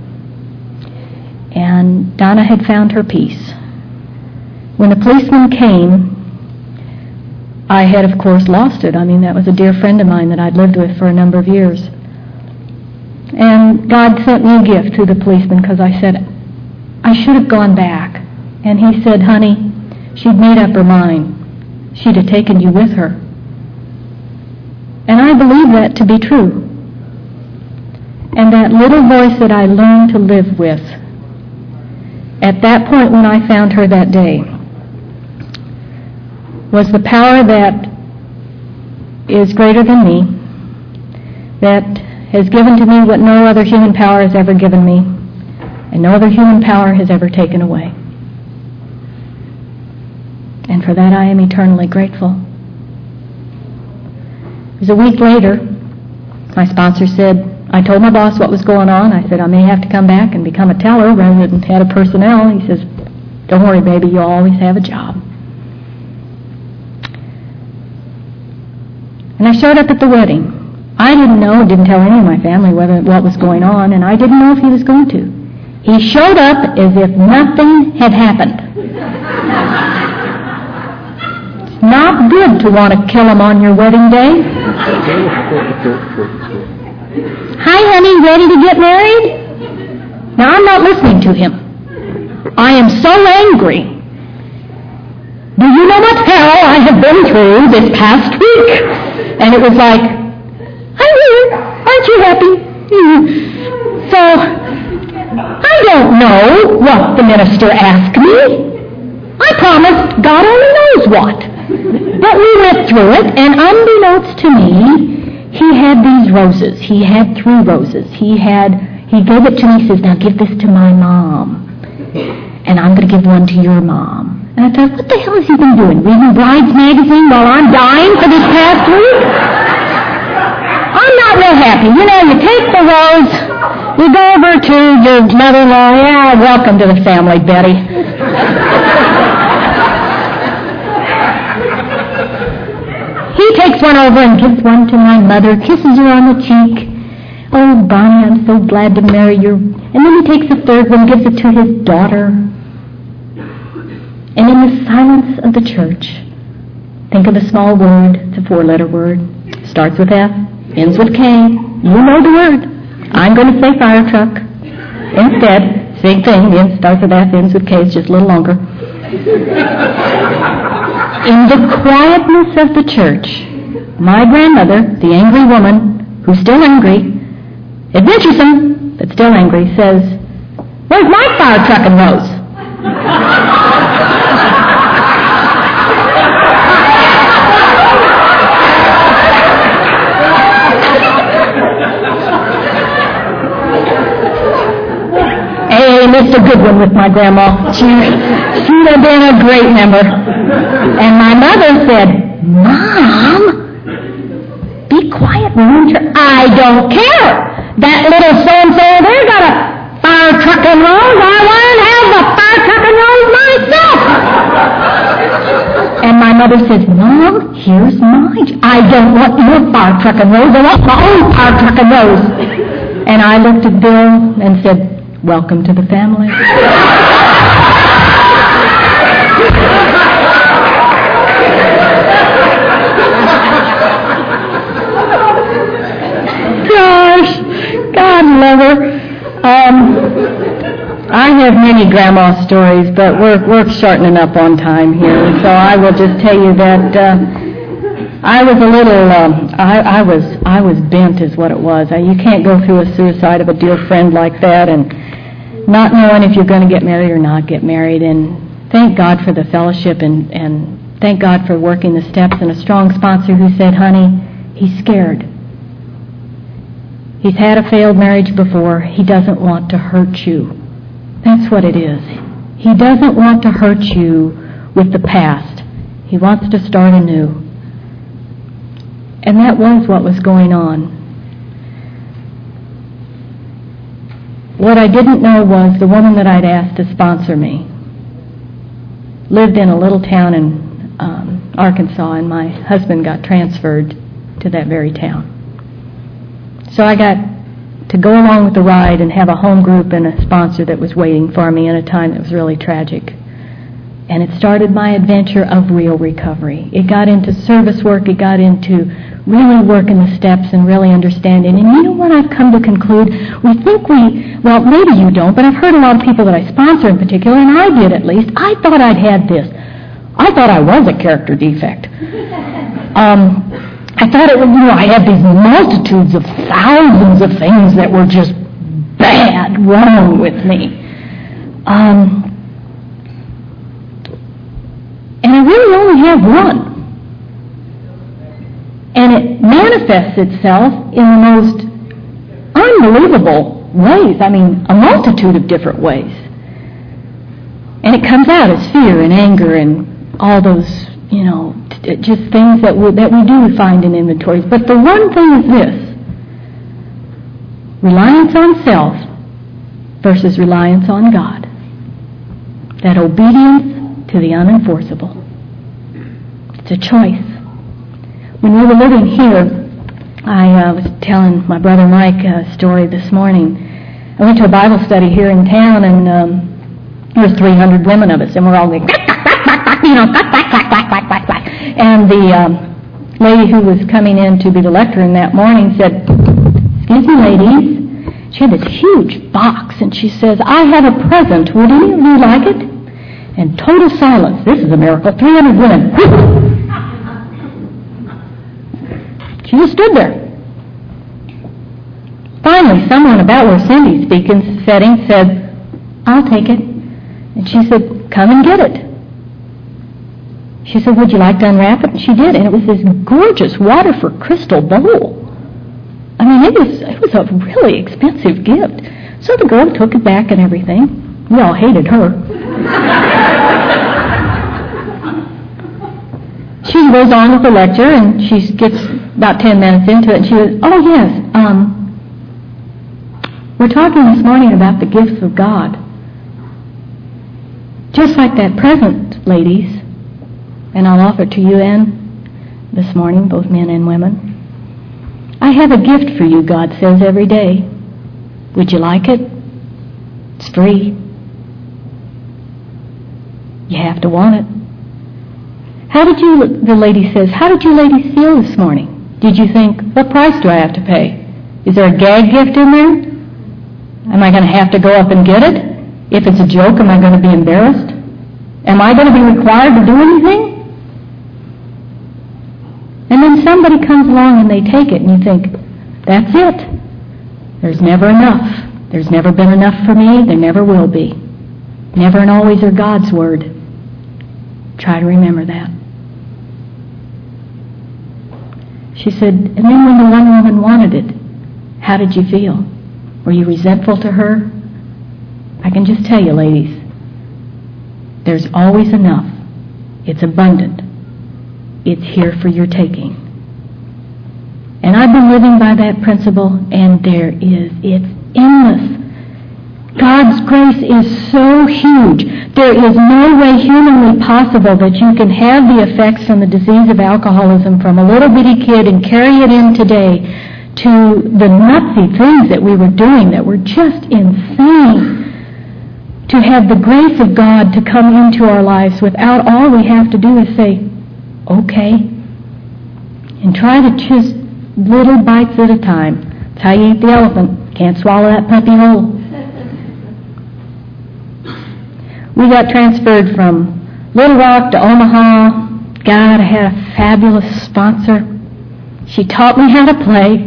And Donna had found her peace. When the policeman came, I had, of course, lost it. I mean, that was a dear friend of mine that I'd lived with for a number of years. And God sent me a gift through the policeman because I said, I should have gone back. And he said, honey, she'd made up her mind. She'd have taken you with her. And I believe that to be true. And that little voice that I learned to live with, at that point when I found her that day, was the power that is greater than me, that has given to me what no other human power has ever given me, and no other human power has ever taken away. And for that I am eternally grateful. It was a week later, my sponsor said, I told my boss what was going on. I said, I may have to come back and become a teller rather than head of personnel. He says, don't worry, baby, you'll always have a job. And I showed up at the wedding. I didn't know, didn't tell any of my family whether what was going on, and I didn't know if he was going to. He showed up as if nothing had happened. It's not good to want to kill him on your wedding day. ready to get married? Now, I'm not listening to him. I am so angry. Do you know what hell I have been through this past week? And it was like, I'm here. Aren't you happy? So, I don't know what the minister asked me. I promised God only knows what. But we went through it, and unbeknownst to me, he had these roses. He had three roses. He had, he gave it to me. He says, now give this to my mom. And I'm going to give one to your mom. And I thought, what the hell has he been doing? Reading Bride's magazine while I'm dying for this past week? I'm not real happy. You know, you take the rose, you go over to your mother-in-law. Yeah, welcome to the family, Betty. He takes one over and gives one to my mother, kisses her on the cheek. Oh, Bonnie, I'm so glad to marry you. And then he takes a third one, gives it to his daughter. And in the silence of the church, think of a small word. It's a four-letter word. Starts with F, ends with K. You know the word. I'm going to say fire truck. Instead, same thing. It starts with F, ends with K. It's just a little longer. In the quietness of the church, my grandmother, the angry woman, who's still angry, adventuresome, but still angry, says, where's my fire truck and rose? Hey, Mister Goodwin with my grandma. She, she'd have been a great member. And my mother said, Mom, be quiet, won't you? I don't care. That little so-and-so there got a fire truck and rose. I want to have the fire truck and rose myself. And my mother says, Mom, here's mine. I don't want your fire truck and rose. I want my own fire truck and rose. And I looked at Bill and said, welcome to the family. Gosh, God love her. Um, I have many grandma stories, but we're we're shortening up on time here, so I will just tell you that uh, I was a little, um, I, I was I was bent, is what it was. I, you can't go through a suicide of a dear friend like that, and not knowing if you're going to get married or not get married. And thank God for the fellowship, and and thank God for working the steps, and a strong sponsor who said, honey, he's scared. He's had a failed marriage before. He doesn't want to hurt you. That's what it is. He doesn't want to hurt you with the past. He wants to start anew. And that was what was going on. What I didn't know was the woman that I'd asked to sponsor me lived in a little town in um, Arkansas, and my husband got transferred to that very town. So I got to go along with the ride and have a home group and a sponsor that was waiting for me in a time that was really tragic. And it started my adventure of real recovery. It got into service work. It got into really working the steps and really understanding. And you know what I've come to conclude? We think we, well, maybe you don't, but I've heard a lot of people that I sponsor in particular, and I did at least, I thought I'd had this. I thought I was a character defect. Um... I thought it was, you know, I had these multitudes of thousands of things that were just bad, wrong with me. Um, and I really only have one. And it manifests itself in the most unbelievable ways. I mean, a multitude of different ways. And it comes out as fear and anger and all those, you know, just things that we, that we do find in inventories. But the one thing is this: reliance on self versus reliance on God. That obedience to the unenforceable. It's a choice. When we were living here, I uh, was telling my brother Mike a story this morning. I went to a Bible study here in town, and um, there was three hundred women of us, and we're all going, you know, and the um, lady who was coming in to be the lecturer that morning said, excuse me, ladies, She had this huge box, and she says, I have a present. Would any of you like it? And total silence. This is a miracle. three hundred women. She just stood there. Finally, someone about where Cindy's speaking, sitting, said, I'll take it. And she said, come and get it. She said, would you like to unwrap it? And she did, and it was this gorgeous Waterford crystal bowl. I mean, it was it was a really expensive gift. So the girl took it back and everything. We all hated her. She goes on with the lecture, and she gets about ten minutes into it, and she goes, oh, yes, um, we're talking this morning about the gifts of God. Just like that present, ladies, and I'll offer to you and this morning, both men and women. I have a gift for you, God says every day. Would you like it? It's free. You have to want it. How did you, the lady says, how did you ladies feel this morning? Did you think, what price do I have to pay? Is there a gag gift in there? Am I going to have to go up and get it? If it's a joke, am I going to be embarrassed? Am I going to be required to do anything? And then somebody comes along and they take it, and you think, that's it. There's never enough. There's never been enough for me. There never will be. Never and always are God's word. Try to remember that. She said, and then when the one woman wanted it, how did you feel? Were you resentful to her? I can just tell you, ladies, there's always enough. It's abundant. It's here for your taking. And I've been living by that principle, and there is, it's endless. God's grace is so huge. There is no way humanly possible that you can have the effects from the disease of alcoholism from a little bitty kid and carry it in today to the nutsy things that we were doing that were just insane. To have the grace of God to come into our lives without all we have to do is say, okay, and try to just little bites at a time. That's how you eat the elephant. Can't swallow that puppy whole. We got transferred from Little Rock to Omaha. God, I had a fabulous sponsor. She taught me how to play.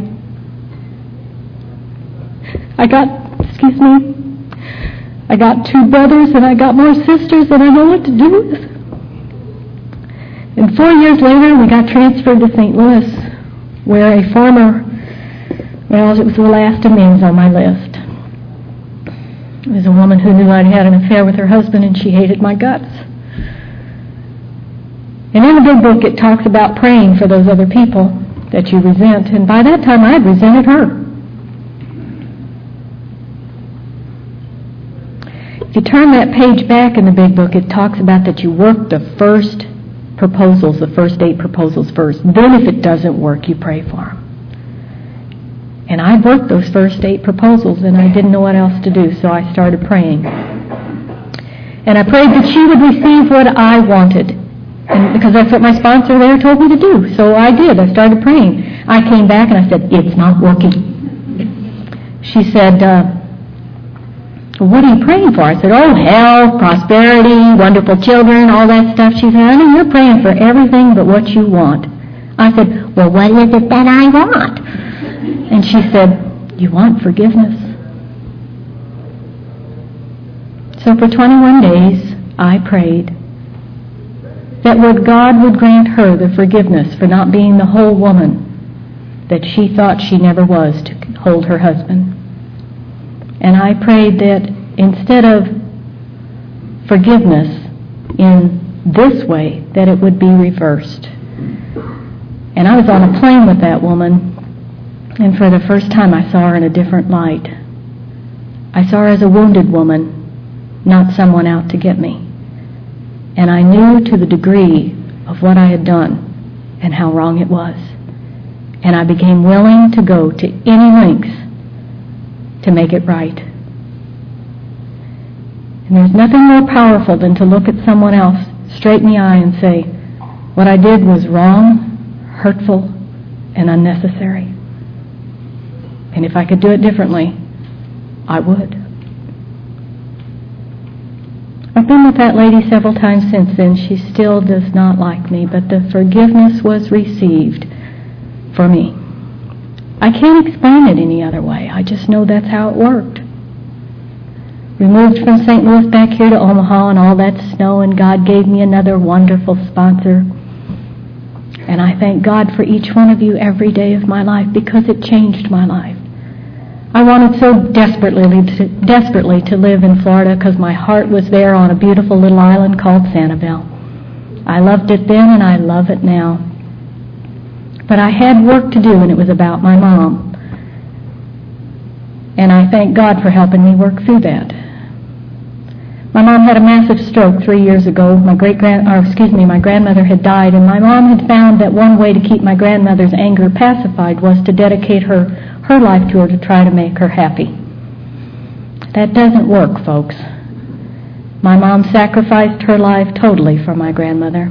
I got, excuse me, I got two brothers and I got more sisters than I know what to do with. And four years later, we got transferred to Saint Louis, where a former, well, it was the last of names on my list. It was a woman who knew I'd had an affair with her husband, and she hated my guts. And in the big book, it talks about praying for those other people that you resent. And by that time, I had resented her. If you turn that page back in the big book, it talks about that you work the first proposals, the first eight proposals first. Then if it doesn't work, you pray for them. And I worked those first eight proposals, and I didn't know what else to do, so I started praying. And I prayed that she would receive what I wanted, and because that's what my sponsor there told me to do. So I did. I started praying. I came back and I said, it's not working. She said, uh, what are you praying for? I said, oh, health, prosperity, wonderful children, all that stuff. She said, honey, you're praying for everything but what you want. I said, well, what is it that I want? And she said, you want forgiveness. So for twenty-one days, I prayed that what God would grant her the forgiveness for not being the whole woman that she thought she never was to hold her husband. And I prayed that instead of forgiveness in this way, that it would be reversed. And I was on a plane with that woman, and for the first time I saw her in a different light. I saw her as a wounded woman, not someone out to get me. And I knew to the degree of what I had done and how wrong it was. And I became willing to go to any lengths to make it right. And there's nothing more powerful than to look at someone else straight in the eye and say, what I did was wrong, hurtful, and unnecessary. And if I could do it differently, I would. I've been with that lady several times since then. She still does not like me, but the forgiveness was received for me. I can't explain it any other way. I just know that's how it worked. We moved from Saint Louis back here to Omaha and all that snow, and God gave me another wonderful sponsor. And I thank God for each one of you every day of my life because it changed my life. I wanted so desperately to, desperately to live in Florida because my heart was there on a beautiful little island called Sanibel. I loved it then and I love it now. But I had work to do, and it was about my mom. And I thank God for helping me work through that. My mom had a massive stroke three years ago. My great grand, or excuse me, my grandmother had died, and my mom had found that one way to keep my grandmother's anger pacified was to dedicate her her life to her to try to make her happy. That doesn't work, folks. My mom sacrificed her life totally for my grandmother.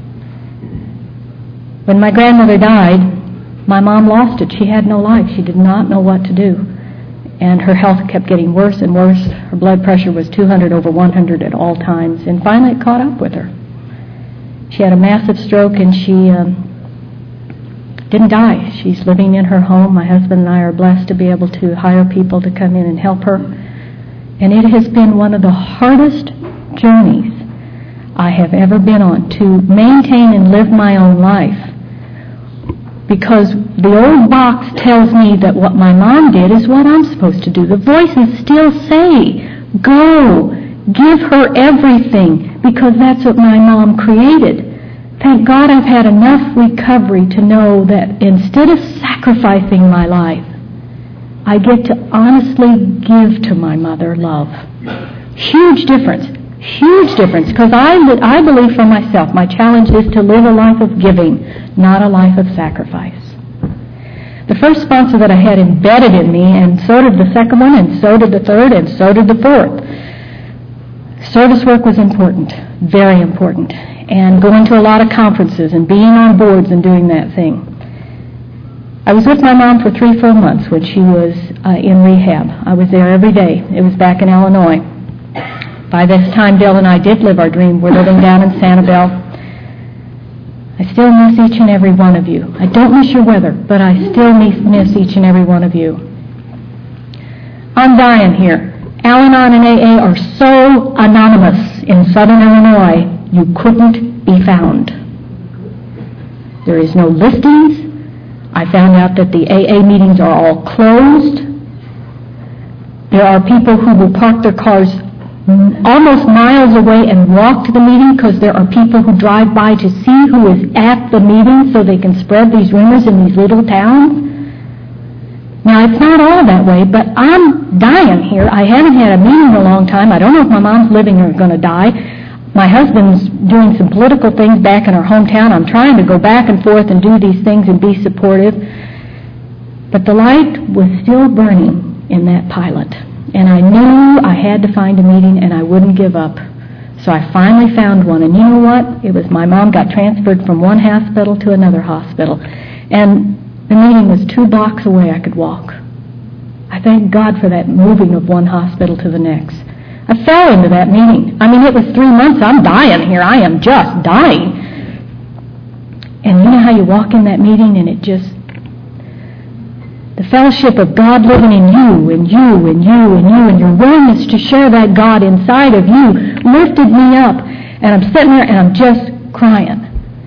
When my grandmother died, my mom lost it. She had no life. She did not know what to do. And her health kept getting worse and worse. Her blood pressure was two hundred over one hundred at all times. And finally it caught up with her. She had a massive stroke and she um, didn't die. She's living in her home. My husband and I are blessed to be able to hire people to come in and help her. And it has been one of the hardest journeys I have ever been on to maintain and live my own life. Because the old box tells me that what my mom did is what I'm supposed to do. The voices still say, go, give her everything, because that's what my mom created. Thank God I've had enough recovery to know that instead of sacrificing my life, I get to honestly give to my mother love. Huge difference. Huge difference. Because I, I believe for myself, my challenge is to live a life of giving, not a life of sacrifice. The first sponsor that I had embedded in me, and so did the second one, and so did the third, and so did the fourth. Service work was important. Very important. And going to a lot of conferences and being on boards and doing that thing. I was with my mom for three full months when she was uh, in rehab. I was there every day. It was back in Illinois. By this time, Bill and I did live our dream. We're living down in Sanibel. I still miss each and every one of you. I don't miss your weather, but I still miss each and every one of you. I'm dying here. Al-Anon and A A are so anonymous in southern Illinois, you couldn't be found. There is no listings. I found out that the A A meetings are all closed. There are people who will park their cars almost miles away and walk to the meeting because there are people who drive by to see who is at the meeting so they can spread these rumors in these little towns. Now, it's not all that way, but I'm dying here. I haven't had a meeting in a long time. I don't know if my mom's living or going to die. My husband's doing some political things back in our hometown. I'm trying to go back and forth and do these things and be supportive. But the light was still burning in that pilot. And I knew I had to find a meeting and I wouldn't give up. So I finally found one. And you know what? It was my mom got transferred from one hospital to another hospital. And the meeting was two blocks away. I could walk. I thank God for that moving of one hospital to the next. I fell into that meeting. I mean, it was three months. I'm dying here. I am just dying. And you know how you walk in that meeting and it just, the fellowship of God living in you and you and you and you and your willingness to share that God inside of you lifted me up. And I'm sitting there and I'm just crying.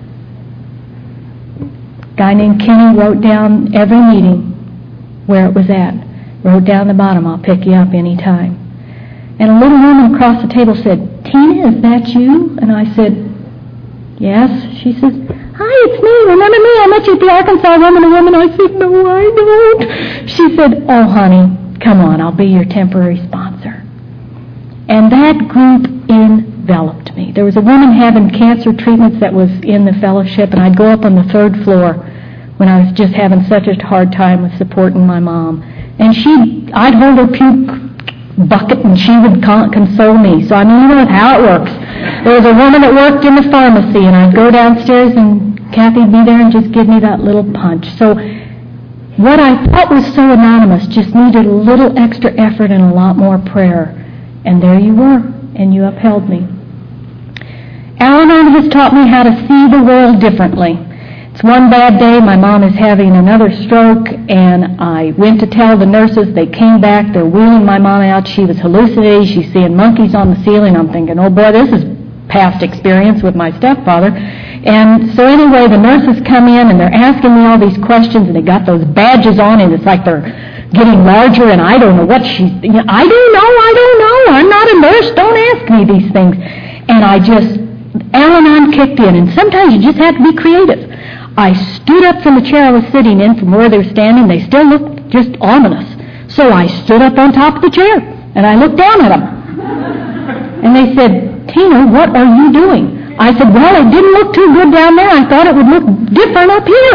A guy named Kenny wrote down every meeting where it was at. Wrote down the bottom, I'll pick you up any time. And a little woman across the table said, Tina, is that you? And I said, yes. She says, hi, it's me. Remember me? I met you at the Arkansas Woman to Woman. I said, no, I don't. She said, oh, honey, come on. I'll be your temporary sponsor. And that group enveloped me. There was a woman having cancer treatments that was in the fellowship, and I'd go up on the third floor when I was just having such a hard time with supporting my mom. And she, I'd hold her puke bucket and she would console me. So I mean, you know how it works. There was a woman that worked in the pharmacy, and I'd go downstairs and Kathy'd be there and just give me that little punch. So What I thought was so anonymous just needed a little extra effort and a lot more prayer. And there you were, and you upheld me. Al-Anon has taught me how to see the world differently. It's one bad day, my mom is having another stroke, and I went to tell the nurses. They came back, they're wheeling my mom out. She was hallucinating, she's seeing monkeys on the ceiling. I'm thinking, oh boy, this is past experience with my stepfather. And so anyway, the nurses come in, and they're asking me all these questions, and they got those badges on, and it's like they're getting larger, and I don't know what she's, you know, I don't know, I don't know, I'm not a nurse, don't ask me these things. And I just, Al-Anon kicked in, and sometimes you just have to be creative. I stood up from the chair I was sitting in from where they were standing. They still looked just ominous. So I stood up on top of the chair, and I looked down at them. And they said, Tina, what are you doing? I said, well, it didn't look too good down there. I thought it would look different up here.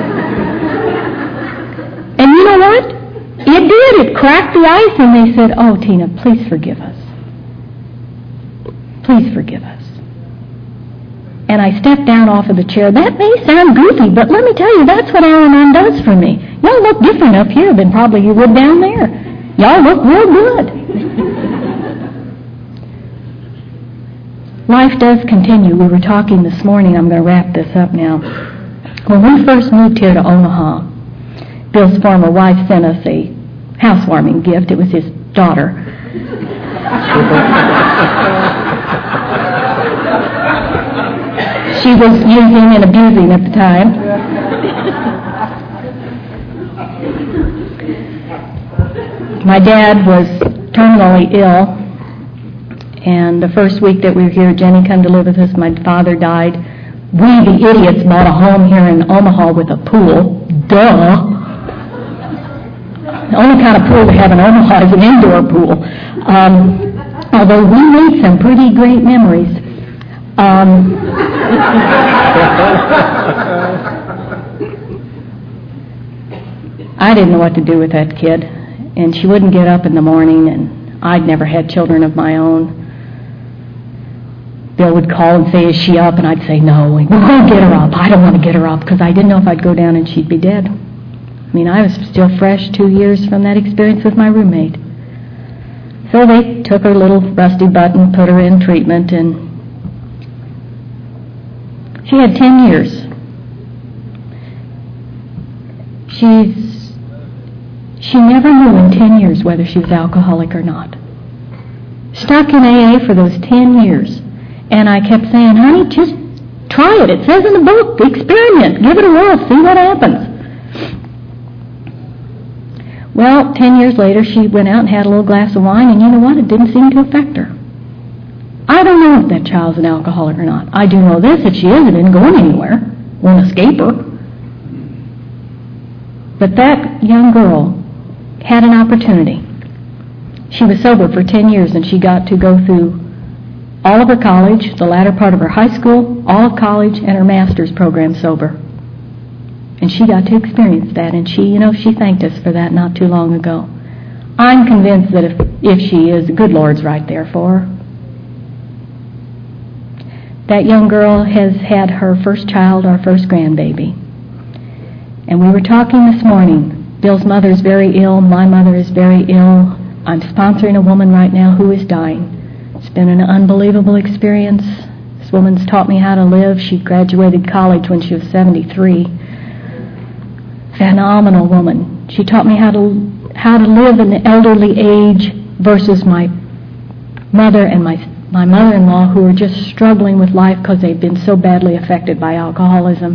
And you know what? It did. It cracked the ice, and they said, oh, Tina, please forgive us. Please forgive us. And I stepped down off of the chair. That may sound goofy, but let me tell you, that's what Al-Anon does for me. Y'all look different up here than probably you would down there. Y'all look real good. Life does continue. We were talking this morning. I'm going to wrap this up now. When we first moved here to Omaha, Bill's former wife sent us a housewarming gift. It was his daughter. She was using and abusing at the time. My dad was terminally ill, and the first week that we were here, Jenny come to live with us. My father died. We, the idiots, bought a home here in Omaha with a pool. Duh. The only kind of pool we have in Omaha is an indoor pool. Um, although we made some pretty great memories. Um, I didn't know what to do with that kid, and she wouldn't get up in the morning, and I'd never had children of my own. Bill would call and say, is she up? And I'd say, no, we're going to get her up. I don't want to get her up, because I didn't know if I'd go down and she'd be dead. I mean, I was still fresh two years from that experience with my roommate. So they took her little rusty butt and put her in treatment, and she had ten years. She's, she never knew in ten years whether she was alcoholic or not. Stuck in A A for those ten years. And I kept saying, honey, just try it. It says in the book, experiment, give it a whirl, see what happens. Well, ten years later, she went out and had a little glass of wine, and you know what? It didn't seem to affect her. I don't know if that child's an alcoholic or not. I do know this, that she is, it isn't going anywhere. Won't escape her. But that young girl had an opportunity. She was sober for ten years, and she got to go through all of her college, the latter part of her high school, all of college, and her master's program sober. And she got to experience that, and she, you know, she thanked us for that not too long ago. I'm convinced that if, if she is, the good Lord's right there for her. That young girl has had her first child, our first grandbaby. And we were talking this morning. Bill's mother is very ill. My mother is very ill. I'm sponsoring a woman right now who is dying. It's been an unbelievable experience. This woman's taught me how to live. She graduated college when she was seventy-three. Phenomenal woman. She taught me how to how to live in the elderly age versus my mother and my my mother-in-law, who are just struggling with life because they've been so badly affected by alcoholism.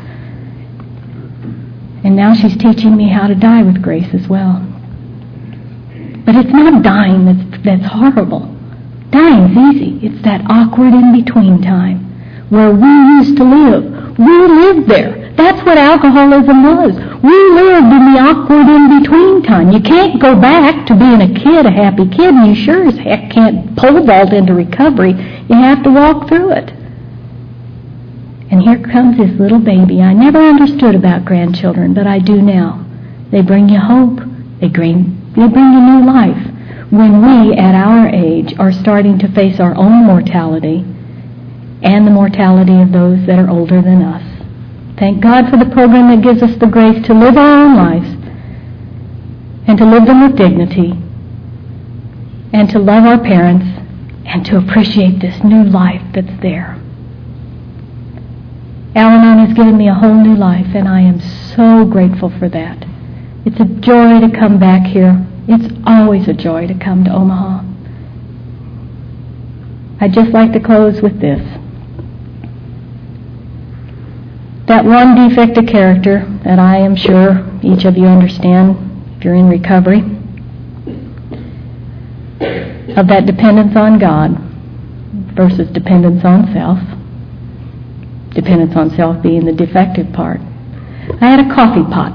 And now she's teaching me how to die with grace as well. But it's not dying that's, that's horrible. Dying's easy. It's that awkward in-between time where we used to live. We lived there. That's what alcoholism was. We lived in the awkward in-between time. You can't go back to being a kid, a happy kid, and you sure as heck can't pole vault into recovery. You have to walk through it. And here comes this little baby. I never understood about grandchildren, but I do now. They bring you hope. They bring, they bring you new life. When we, at our age, are starting to face our own mortality and the mortality of those that are older than us. Thank God for the program that gives us the grace to live our own lives and to live them with dignity and to love our parents and to appreciate this new life that's there. Al-Anon has given me a whole new life, and I am so grateful for that. It's a joy to come back here. It's always a joy to come to Omaha. I'd just like to close with this. That one defect of character that I am sure each of you understand if you're in recovery, of that dependence on God versus dependence on self, dependence on self being the defective part. I had a coffee pot,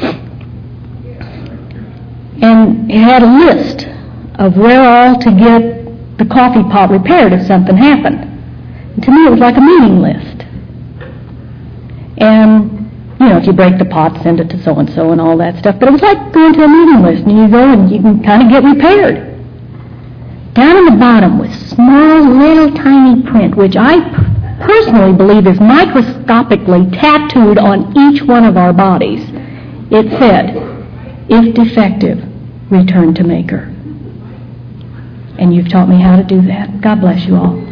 and it had a list of where all to get the coffee pot repaired if something happened. And to me it was like a meeting list. And, you know, if you break the pot, send it to so-and-so and all that stuff. But it was like going to a meeting list, and you go and you can kind of get repaired. Down in the bottom was small, little, tiny print, which I personally believe is microscopically tattooed on each one of our bodies. It said, if defective, return to Maker. And you've taught me how to do that. God bless you all.